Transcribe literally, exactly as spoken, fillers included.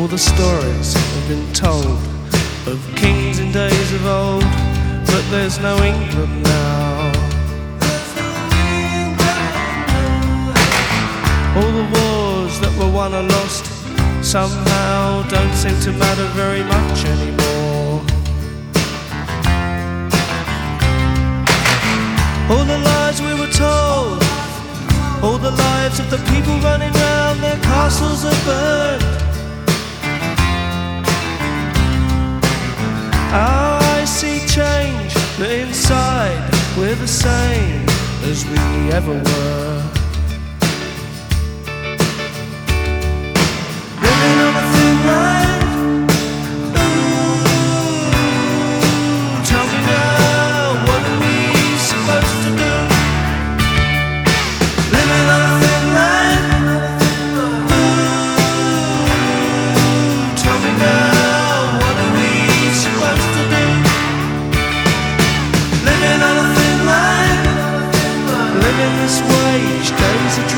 All the stories have been told of kings in days of old, but there's no England now. All the wars that were won or lost somehow don't seem to matter very much anymore. All the lies we were told, all the lives of the people running round, their castles are burned. Our eyes see change, but inside we're the same as we ever were. Living on a thin line. Ooh, tell me now, what are we supposed to do? Living on a thin line. Ooh, tell me now, what are we supposed to do? Living on a thin line. Living this way, each day's a